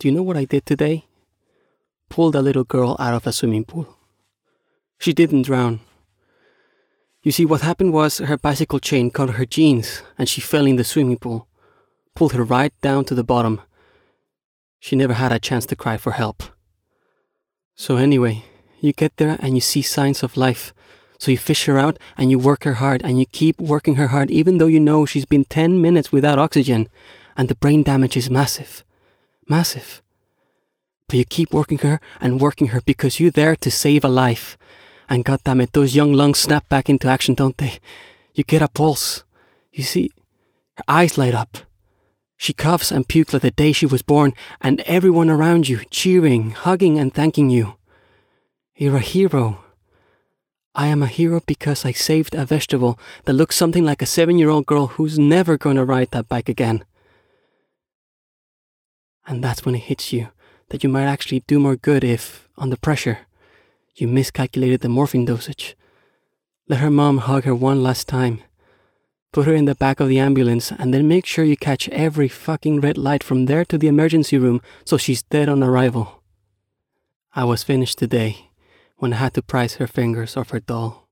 Do you know what I did today? Pulled a little girl out of a swimming pool. She didn't drown. You see, what happened was her bicycle chain caught her jeans and she fell in the swimming pool. Pulled her right down to the bottom. She never had a chance to cry for help. So anyway, you get there and you see signs of life. So you fish her out and you work her hard and you keep working her hard even though you know she's been 10 minutes without oxygen and the brain damage is massive. Massive. But you keep working her because you're there to save a life. And goddammit, those young lungs snap back into action, don't they? You get a pulse. You see, her eyes light up. She coughs and pukes like the day she was born, and everyone around you cheering, hugging and thanking you. You're a hero. I am a hero because I saved a vegetable that looks something like a 7-year-old girl who's never going to ride that bike again. And that's when it hits you that you might actually do more good if, under pressure, you miscalculated the morphine dosage. Let her mom hug her one last time. Put her in the back of the ambulance and then make sure you catch every fucking red light from there to the emergency room so she's dead on arrival. I was finished today when I had to prise her fingers off her doll.